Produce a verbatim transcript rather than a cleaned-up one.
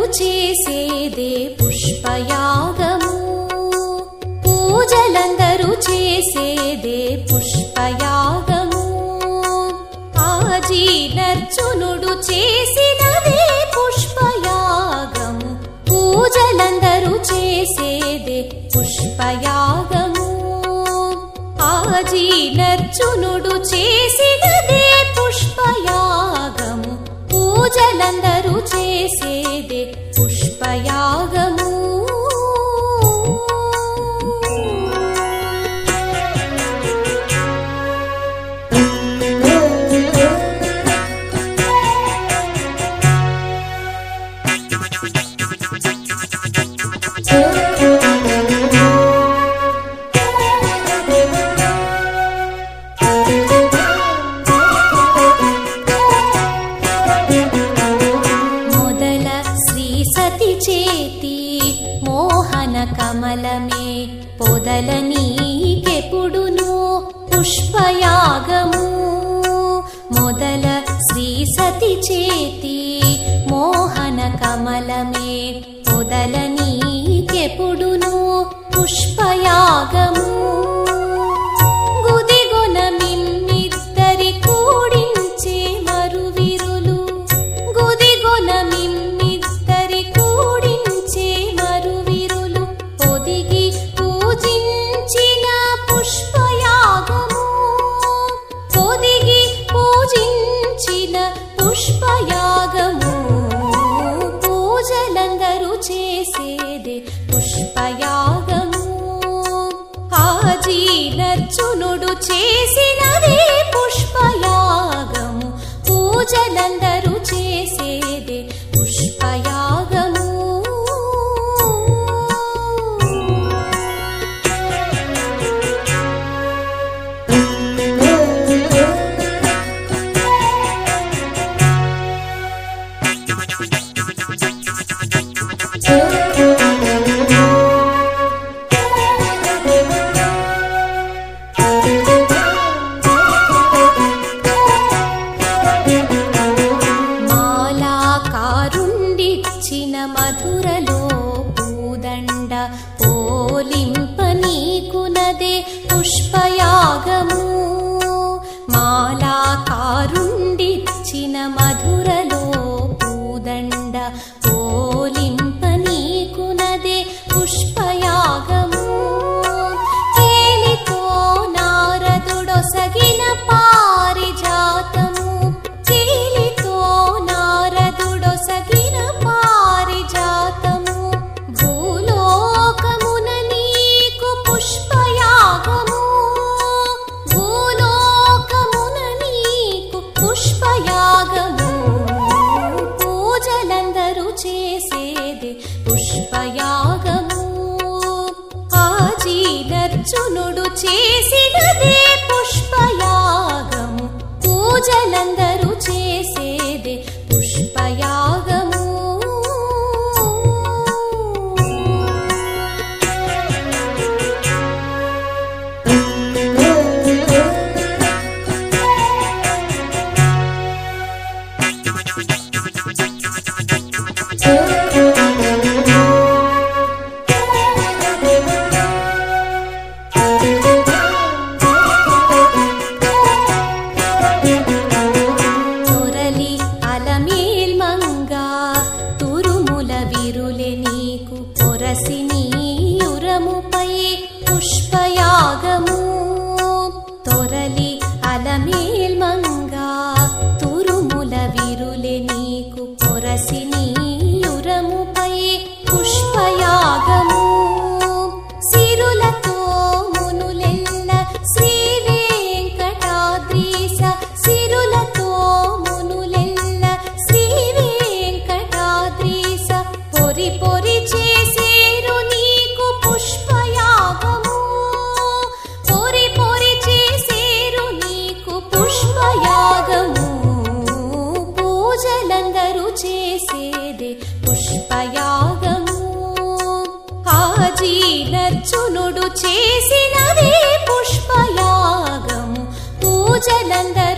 చేసేదే పుష్పయాగము పూజలందరూ చేసేదే పుష్పయాగము ఆజీనర్జునుడు చేసినదే పుష్పయాగము పూజలందరూ చేసేదే పుష్పయాగము ఆజీనర్జునుడు చేసినదే పుష్పయాగము పూజలందరూ చేసేదే పుష్పయాగము కమలమే పొదల నీకెప్పుడును పుష్పయాగము మొదల శ్రీ సతి చేతి మోహన కమలమే పొదల నీకెప్పుడును పుష్పయాగము గుదిగొన మిమ్మిద్దరి కూడించే మరువిరులు గుదిగొన మిమ్మిద్దరి కూడించే మరువిరులు పొదిగి పూజించిన పుష్పయాగము పొదిగి పూజించిన పుష్పయాగము పూజలందరూ చేసేదే పుష్పయాగము ఆజీనర్జునుడు చేసినదే పుష్పయాగము పూజలందరూ చేసేదే పుష్పయాగము మధురలో పూదండ పోలింప నీకునదే పుష్పయాగము మాలాకారుండిచ్చిన మధురలో పూదండ పోలింప నీకునదే పుష్పయాగము కేలితో నారదుడొసగిన పారిజాతము కేలితో నారదుడొసగిన భూలోకమున నీకు పుష్పయాగము భూలోకమున నీకు పుష్పయాగము పూజలందరూ చేసేదే పుష్పయాగము ఆజీనర్జునుడు చేసినదే పుష్పయాగము పూజలందరూ చేసేదే పుష్పయాగము తొరలి అలమేల్ మంగా తురుముల విరులే నీకు పొరసి నీయురముపై పుష్పయాగము తొరలి అలమేల్ మంగా తురుముల విరులే నీకు పొరసి నీయురముపై పుష్పయాగము సిరులతో మునులెల్ల శ్రీ వెంకటాద్రీశ సిరులతో మునులెల్ల శ్రీ వెంకటాద్రీశ పొరి పొరి చేసేరు నీకు పుష్పయాగము పొరి పొరి చేసేరు నీకు పుష్పయాగము పూజలందరూ చేసేదే పుష్పయాగము ఆజీనర్జునుడు చేసినదే పుష్పయాగము పూజలందరూ